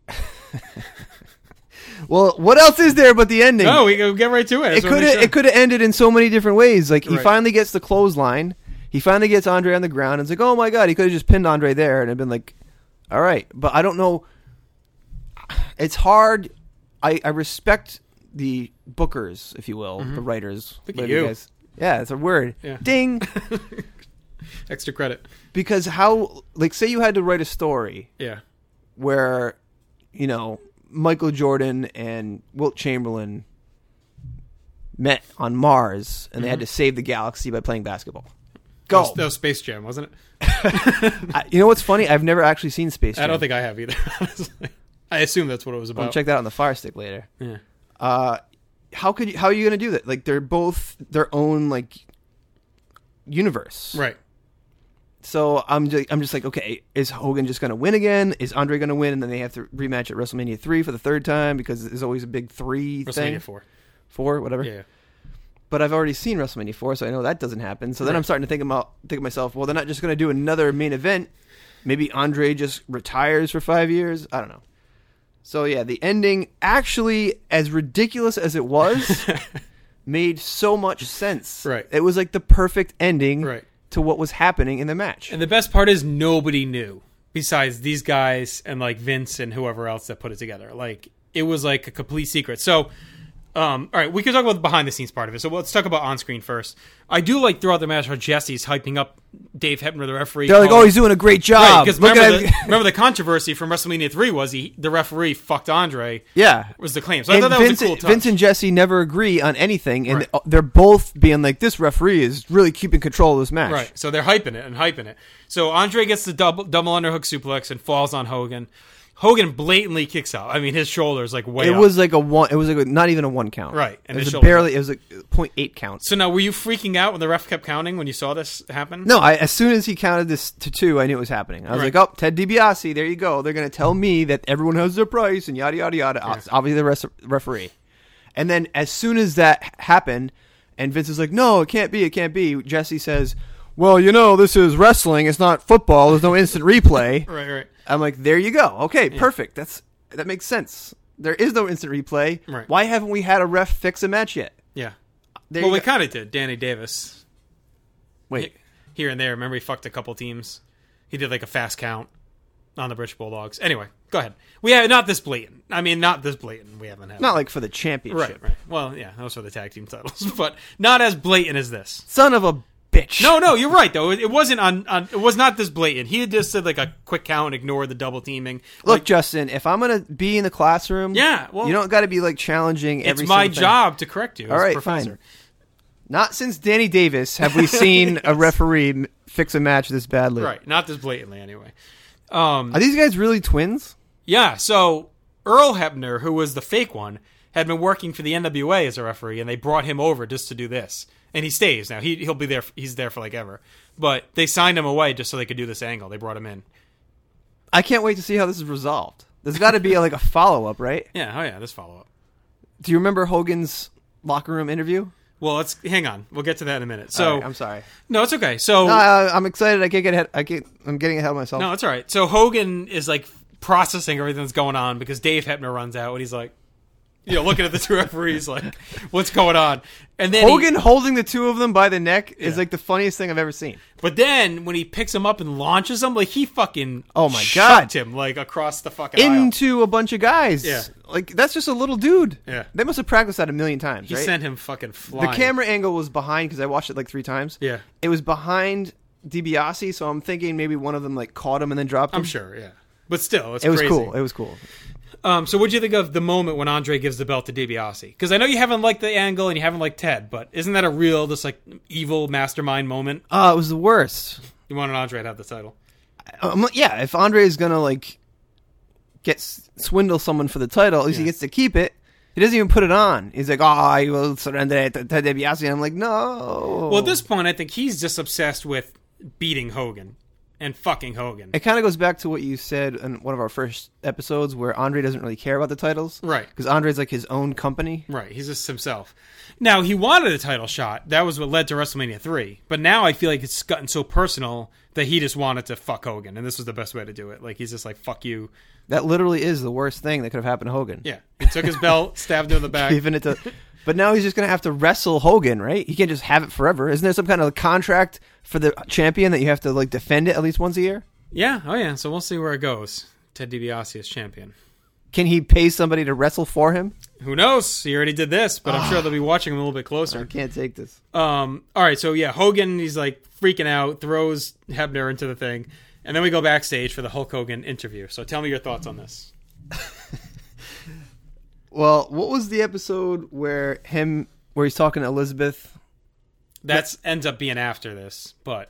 Well, what else is there but the ending? No, we go get right to it. I it just wanna could make have sure. it could have ended in so many different ways. Like he Right. finally gets the clothesline. He finally gets Andre on the ground. And it's like, oh my god, he could have just pinned Andre there and it'd been like, all right. But I don't know. It's hard. I, I respect the bookers, if you will, the writers. Look at whatever you. guys- yeah, it's a word. Yeah. Ding. Extra credit. Because how, like, say you had to write a story Yeah. where, you know, Michael Jordan and Wilt Chamberlain met on Mars and they had to save the galaxy by playing basketball. That Go. was, that was Space Jam, wasn't it? I, you know what's funny? I've never actually seen Space Jam. I don't think I have either, honestly. I assume that's what it was about. I'll check that out on the Fire Stick later. Yeah. Uh, how could you, how are you going to do that? Like, they're both their own, like, universe. Right. So I'm just, I'm just like, okay, is Hogan just going to win again? Is Andre going to win? And then they have to rematch at WrestleMania three for the third time because there's always a big three WrestleMania thing. four. Four, whatever. Yeah. But I've already seen WrestleMania four, so I know that doesn't happen. So then Right. I'm starting to think about think of myself, well, they're not just going to do another main event. Maybe Andre just retires for five years. I don't know. So yeah, the ending, actually, as ridiculous as it was, made so much sense. Right. It was like the perfect ending Right. to what was happening in the match. And the best part is nobody knew besides these guys and like Vince and whoever else that put it together. Like it was like a complete secret. So, um, all right, we can talk about the behind the scenes part of it. So let's talk about on screen first. I do like throughout the match how Jesse's hyping up Dave Hebner, the referee. They're like, calling- oh, he's doing a great Right, job. because Look remember, at the, remember the controversy from WrestleMania three was he the referee fucked Andre yeah. was the claim. So I And thought that Vince, was a cool touch. Vince and Jesse never agree on anything, and Right. they're both being like, this referee is really keeping control of this match. Right, so they're hyping it and hyping it. So Andre gets the double double underhook suplex and falls on Hogan. Hogan blatantly kicks out. I mean, his shoulders like way It up. was like a one. It was like a, not even a one count. Right, and it his was a shoulder- barely. It was like point eight count. So now, were you freaking out when the ref kept counting when you saw this happen? No, I, as soon as he counted this to two, I knew it was happening. I was Right. like, oh, Ted DiBiase, there you go. They're going to tell me that everyone has their price and yada, yada, yada. Yeah. Obviously, the rest, referee. And then as soon as that h- happened, and Vince is like, no, it can't be, it can't be, Jesse says, well, you know, this is wrestling. It's not football. There's no instant replay. Right, right. I'm like, there you go. Okay, perfect. That's That makes sense. There is no instant replay. Right. Why haven't we had a ref fix a match yet? Yeah. There well, you we go. kind of did. Danny Davis. Wait. Here and there. Remember he fucked a couple teams? He did like a fast count on the British Bulldogs. Anyway, go ahead. We have not this blatant. I mean, not this blatant. We haven't had. Not like for the championship. Right, right. Well, yeah, those are the tag team titles, but not as blatant as this. Son of a bitch. No, no, you're right though. It, it wasn't on, on. It was not this blatant. He had just said like a quick count and ignored the double teaming. Look, Like, Justin, if I'm going to be in the classroom, Yeah, well- you don't got to be like challenging it's every my single thing. job to correct you. All as a right, professor. fine. Not since Danny Davis have we seen a referee m- fix a match this badly. Right, not this blatantly anyway. Um, Are these guys really twins? Yeah, so Earl Hebner, who was the fake one, had been working for the N W A as a referee, and they brought him over just to do this. And he stays now. He he'll be there. He's there for like ever. But they signed him away just so they could do this angle. They brought him in. I can't wait to see how this is resolved. There's got to be like a follow up, right? Yeah. Oh yeah. This follow up. Do you remember Hogan's locker room interview? Well, let's hang on. We'll get to that in a minute. All So right, I'm sorry. no, it's okay. So No, I, I'm excited. I can't get ahead. I get. I'm getting ahead of myself. no, it's all right. So Hogan is like processing everything that's going on because Dave Hebner runs out and he's like, you know, looking at the two referees like, what's going on? And then he- Hogan holding the two of them by the neck is Yeah. like the funniest thing I've ever seen. But then when he picks him up and launches him, like he fucking Oh my shoved God. him like across the fucking aisle. Into a bunch of guys. Yeah. Like that's just a little dude. Yeah. They must have practiced that a million times. He right? sent him fucking The flying. camera angle was behind because I watched it like three times. Yeah, It was behind DiBiase, so I'm thinking maybe one of them like caught him and then dropped him. I'm sure. Yeah, but still, it's It was crazy. cool. It was cool. Um, so, what'd you think of the moment when Andre gives the belt to DiBiase? Because I know you haven't liked the angle and you haven't liked Ted, but isn't that a real, this like evil mastermind moment? Oh, it was the worst. You wanted Andre to have the title. Um, yeah, if Andre is gonna like get swindle someone for the title, at least he Yeah. gets to keep it. He doesn't even put it on. He's like, "Oh, I will surrender it to Ted DiBiase." And I'm like, "No." Well, at this point, I think he's just obsessed with beating Hogan and fucking Hogan. It kind of goes back to what you said in one of our first episodes, where Andre doesn't really care about the titles, Right. Because Andre's like his own company. Right, he's just himself. Now, he wanted a title shot. That was what led to WrestleMania three. But now I feel like it's gotten so personal that he just wanted to fuck Hogan, and this was the best way to do it. Like, he's just like, fuck you. That literally is the worst thing that could have happened to Hogan. Yeah, he took his belt, stabbed him in the back. Giving it to, but now he's just gonna have to wrestle Hogan, right? He can't just have it forever. Isn't there some kind of contract for the champion that you have to like defend it at least once a year? Yeah, oh yeah, so we'll see where it goes. Ted DiBiase is champion. Can he pay somebody to wrestle for him? Who knows? He already did this, but I'm sure they'll be watching him a little bit I closer. can't take this. Um, all right, so yeah, Hogan, he's like freaking out, throws Hebner into the thing, and then we go backstage for the Hulk Hogan interview. So tell me your thoughts on this. Well, what was the episode where him where he's talking to Elizabeth? That ends up being after this, but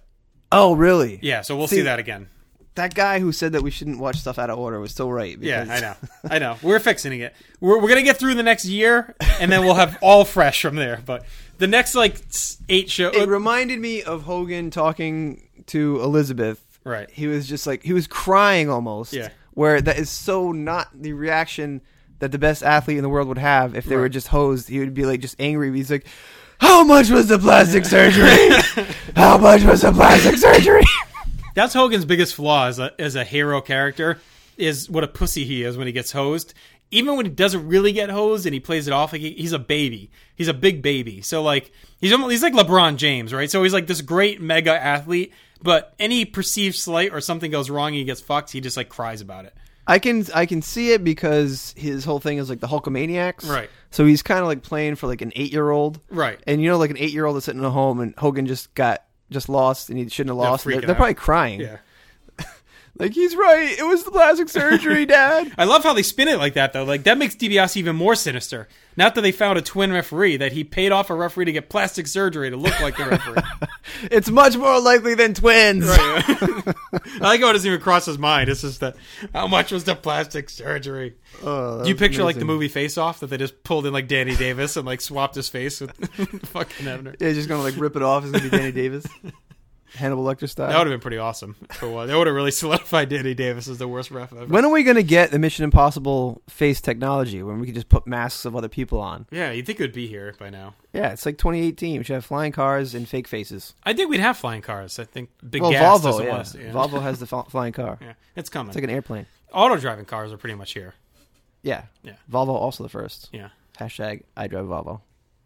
Oh, really? Yeah, so we'll See, see that again. That guy who said that we shouldn't watch stuff out of order was still right. Yeah, because- I know. I know. We're fixing it. We're, we're going to get through the next year, and then we'll have all fresh from there. But the next, like, s- eight shows... It reminded me of Hogan talking to Elizabeth. Right. He was just like, he was crying almost. Yeah. Where that is so not the reaction that the best athlete in the world would have if they Right. were just hosed. He would be like, just angry. He's like, how much was the plastic surgery? How much was the plastic surgery? That's Hogan's biggest flaw as a, as a hero character, is what a pussy he is when he gets hosed. Even when he doesn't really get hosed and he plays it off, like he, he's a baby. He's a big baby. So, like, he's almost, he's like LeBron James, right? So he's like this great mega athlete, but any perceived slight or something goes wrong and he gets fucked, he just, like, cries about it. I can I can see it because his whole thing is like the Hulkamaniacs. Right. So he's kind of like playing for like an eight-year-old. Right. And you know, like an eight-year-old is sitting at home and Hogan just got just lost and he shouldn't have They're lost. They're, freaking they're out. probably crying. Yeah. Like, he's right. It was the plastic surgery, Dad. I love how they spin it like that, though. Like, that makes DiBiase even more sinister. Not that they found a twin referee, that he paid off a referee to get plastic surgery to look like the referee. It's much more likely than twins. Right. I like how it doesn't even cross his mind. It's just that, how much was the plastic surgery? Oh, Do you that's picture, like, the amazing. movie Face Off, that they just pulled in, like, Danny Davis and, like, swapped his face with fucking Ebner? Yeah, he's just gonna like rip it off. It's gonna be Danny Davis, Hannibal Lecter style. That would have been pretty awesome. For one. That would have really solidified Danny Davis as the worst ref ever. When are we gonna get the Mission Impossible face technology when we can just put masks of other people on? Yeah, you'd think it would be here by now. Yeah, it's like twenty eighteen. We should have flying cars and fake faces. I think we'd have flying cars. I think Big well, Gas Volvo, doesn't yeah. want us. Yeah. Volvo has the f- flying car. Yeah, it's coming. It's like an airplane. Auto-driving cars are pretty much here. Yeah. Yeah. Volvo also the first. Yeah. Hashtag I drive Volvo.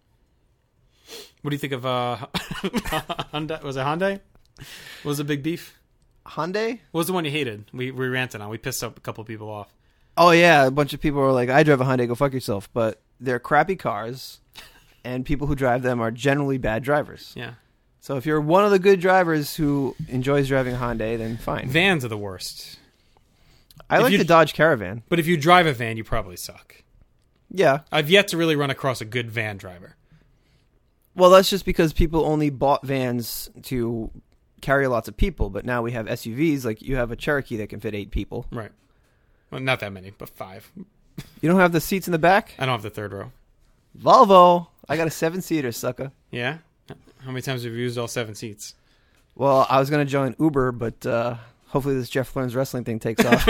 What do you think of uh, Hyundai? Was it Hyundai? What was the big beef? Hyundai? What was the one you hated? We we ranted on. We pissed up a couple people off. Oh yeah, a bunch of people were like, "I drive a Hyundai, go fuck yourself." But they're crappy cars, and people who drive them are generally bad drivers. Yeah. So if you're one of the good drivers who enjoys driving a Hyundai, then fine. Vans are the worst. I if like you- the Dodge Caravan. But if you drive a van, you probably suck. Yeah. I've yet to really run across a good van driver. Well, that's just because people only bought vans to carry lots of people, but now we have S U Vs. Like you have a Cherokee that can fit eight people. Right. Well, not that many, but five. You don't have the seats in the back? I don't have the third row. Volvo. I got a seven-seater, sucker. Yeah? How many times have you used all seven seats? Well, I was going to join Uber, but uh, hopefully this Jeff Learns Wrestling thing takes off.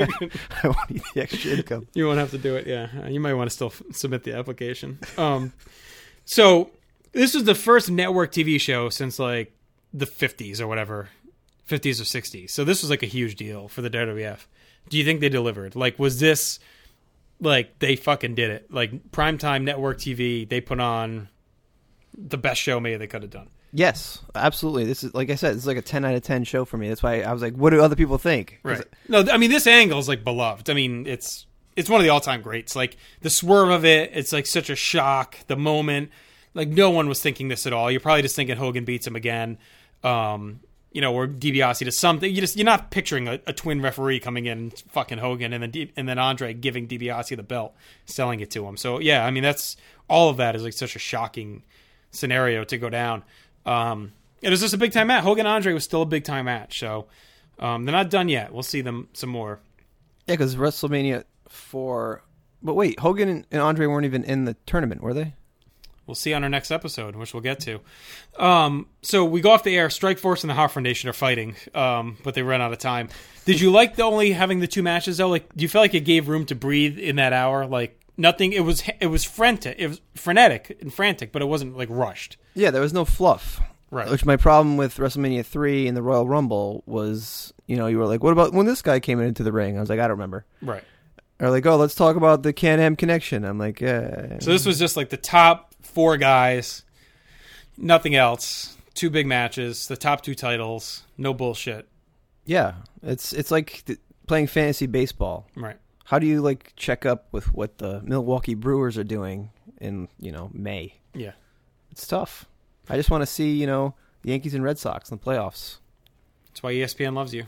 I want to the extra income. You won't have to do it, yeah. Uh, You might want to still f- submit the application. Um, so, this was the first network T V show since, like, the fifties or whatever. fifties or sixties. So, this was, like, a huge deal for the W W F. Do you think they delivered? Like, was this, like, they fucking did it? Like, primetime network T V, they put on the best show maybe they could have done. Yes, absolutely. This is, like I said, it's like a ten out of ten show for me. That's why I was like, what do other people think? 'Cause Right. No, I mean, this angle is, like, beloved. I mean, it's it's one of the all-time greats. Like, the swerve of it, it's, like, such a shock. The moment, like, no one was thinking this at all. You're probably just thinking Hogan beats him again. Um, you know, or DiBiase does something. You just, you're not picturing a, a twin referee coming in and fucking Hogan and then D, and then Andre giving DiBiase the belt, selling it to him. So, yeah, I mean, that's, all of that is, like, such a shocking scenario to go down. Um, it was just a big time match. Hogan Andre was still a big time match. So, um, they're not done yet. We'll see them some more. Yeah, because WrestleMania four. But wait, Hogan and, and Andre weren't even in the tournament, were they? We'll see on our next episode, which we'll get to. Um, so we go off the air. Strike Force and the Hart Foundation are fighting, um, but they ran out of time. Did you like the only having the two matches though? Like, do you feel like it gave room to breathe in that hour? Like nothing. It was it was frantic. It was frenetic and frantic, but it wasn't like rushed. Yeah, there was no fluff. Right. Which my problem with WrestleMania three and the Royal Rumble was, you know, you were like, what about when this guy came into the ring? I was like, I don't remember. Right. Or like, oh, let's talk about the Can-Am connection. I'm like, yeah. So this was just like the top four guys, nothing else. Two big matches, the top two titles, no bullshit. Yeah, it's it's like th- playing fantasy baseball. Right. How do you like check up with what the Milwaukee Brewers are doing in, you know, May? Yeah. It's tough. I just want to see, you know, the Yankees and Red Sox in the playoffs. That's why E S P N loves you.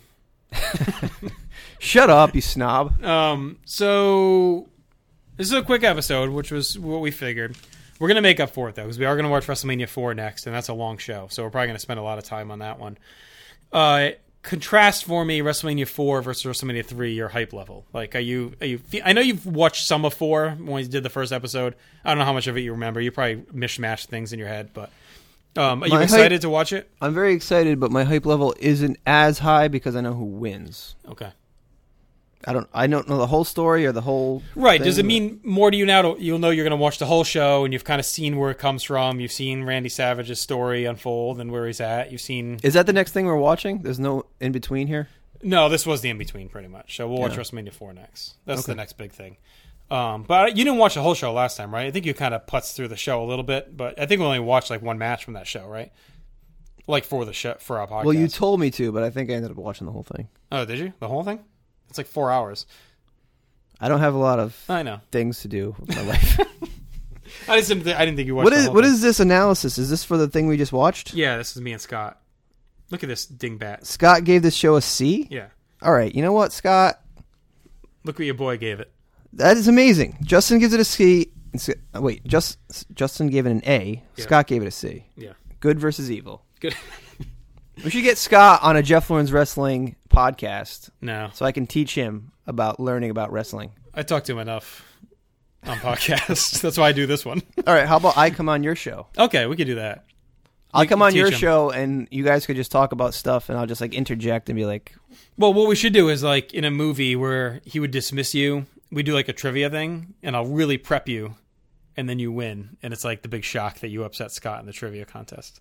Shut up, you snob. Um, so this is a quick episode, which was what we figured. We're going to make up for it, though, because we are going to watch WrestleMania four next, and that's a long show, so we're probably going to spend a lot of time on that one. Uh, contrast for me WrestleMania four versus WrestleMania three, your hype level. Like, are you, are you, I know you've watched some of four when you did the first episode. I don't know how much of it you remember. You probably mishmashed things in your head, but um, are you My excited hype- to watch it? I'm very excited, but my hype level isn't as high because I know who wins. Okay. I don't. I don't know the whole story or the whole. Right. thing, Does it but- mean more to you now? To, you'll know you're going to watch the whole show, and you've kind of seen where it comes from. You've seen Randy Savage's story unfold and where he's at. You've seen. Is that the next thing we're watching? There's no in between here. No, this was the in between, pretty much. So we'll watch Yeah. WrestleMania four next. That's Okay. the next big thing. Um, but you didn't watch the whole show last time, right? I think you kind of putzed through the show a little bit, but I think we only watched like one match from that show, right? Like for the show for our podcast. Well, you told me to, but I think I ended up watching the whole thing. oh, did you? The whole thing? It's like four hours. I don't have a lot of I know. things to do with my life. I just didn't. Think, I didn't think you watched. What the is whole what thing. is this analysis? Is this for the thing we just watched? Yeah, this is me and Scott. Look at this dingbat. Scott gave this show a C. Yeah. All right, you know what, Scott? Look what your boy gave it. That is amazing. Justin gives it a C. and S- Wait, just Justin gave it an A. Yeah. Scott gave it a C. Yeah. Good versus evil. Good. We should get Scott on a Jeff Lawrence Wrestling podcast No, so I can teach him about learning about wrestling. I talk to him enough on podcasts. That's why I do this one. All right, how about I come on your show? Okay, we could do that. I'll You come can on your teach him. show and you guys could just talk about stuff and I'll just like interject and be like, Well, what we should do is like in a movie where he would dismiss you, we do like a trivia thing, and I'll really prep you, and then you win, and it's like the big shock that you upset Scott in the trivia contest,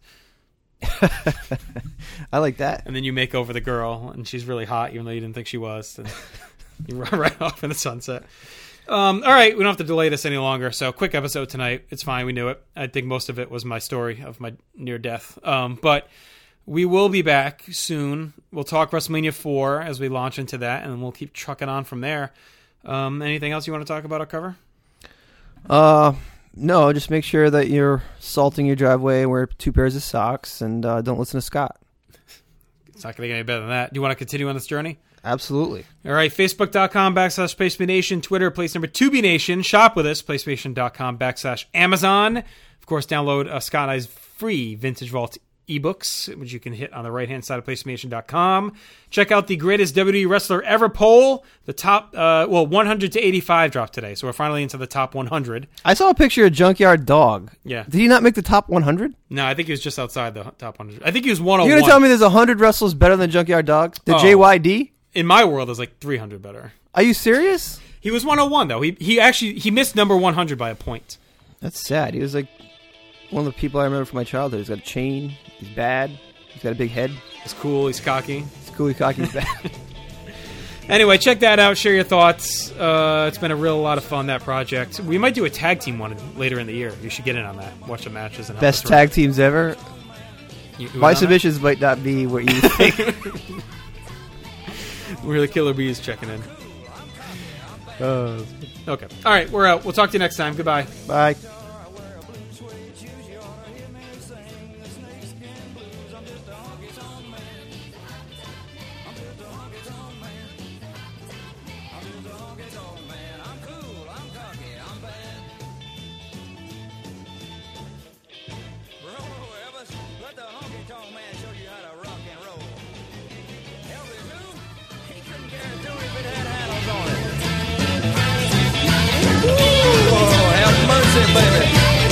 I like that. and then you make over the girl, and she's really hot, even though you didn't think she was, and you run right off in the sunset. Um, all right, we don't have to delay this any longer. So, quick episode tonight. It's fine. We knew it. I think most of it was my story of my near death. Um, but we will be back soon. We'll talk WrestleMania four as we launch into that, and then we'll keep trucking on from there. Um, anything else you want to talk about or cover? Uh, no, just make sure that you're salting your driveway, wear two pairs of socks, and uh, don't listen to Scott. It's not going to get any better than that. Do you want to continue on this journey? Absolutely. All right, Facebook.com backslash PlaceBeNation, Twitter, place number two B Nation. Shop with us, PlaceStation.com backslash Amazon. Of course, download uh, Scott and I's free Vintage Vault ebooks, which you can hit on the right-hand side of PlaceStation dot com. Check out the greatest W W E wrestler ever poll. The top, uh, well, one hundred to eighty-five dropped today, so we're finally into the top one hundred. I saw a picture of Junkyard Dog. Yeah. Did he not make the top one hundred? No, I think he was just outside the top one hundred. I think he was one oh one. You're going to tell me there's one hundred wrestlers better than Junkyard Dog? The Oh. J Y D? In my world, there's like three hundred better. Are you serious? He was one oh one, though. He he actually he missed number one hundred by a point. That's sad. He was like one of the people I remember from my childhood. He's got a chain. He's bad. He's got a big head. He's cool. He's cocky. He's cool. He's cocky. He's bad. Anyway, check that out. Share your thoughts. Uh, it's been a real lot of fun, that project. We might do a tag team one later in the year. You should get in on that. Watch the matches. And help Best us tag teams ever. You- you My in on that? submissions might not be what you think. We're the Killer Bees checking in. uh, Okay. All right, we're out. We'll talk to you next time. Goodbye. bye. Let the honky tonk man show you how to rock and roll. Elvis who? He couldn't carry a tune if it had handles on it. Oh, have mercy, baby.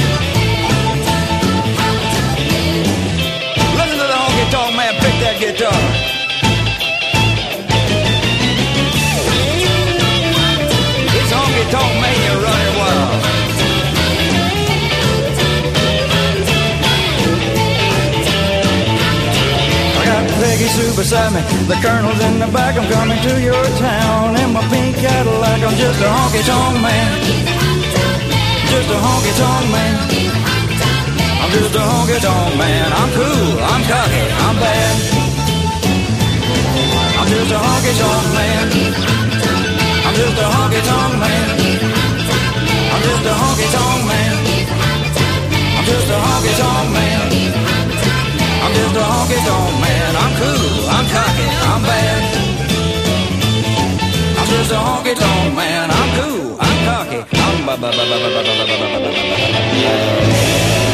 Listen to the honky tonk man pick that guitar. This honky tonk man running wild. Peggy Sue beside me, the colonel's in the back. I'm coming to your town in my pink Cadillac. I'm just a honky-tonk man, just a honky-tonk man. I'm just a honky-tonk man. I'm cool, I'm cocky, I'm bad. I'm just a honky-tonk man. I'm just a honky-tonk man. I'm just a honky-tonk man. I'm just a honky-tonk man. I'm just a honky-tonk man. I'm cool, I'm cocky, I'm bad. I'm just a honky-tonk man. I'm cool, I'm cocky, I'm ba ba ba ba ba ba ba ba ba ba ba.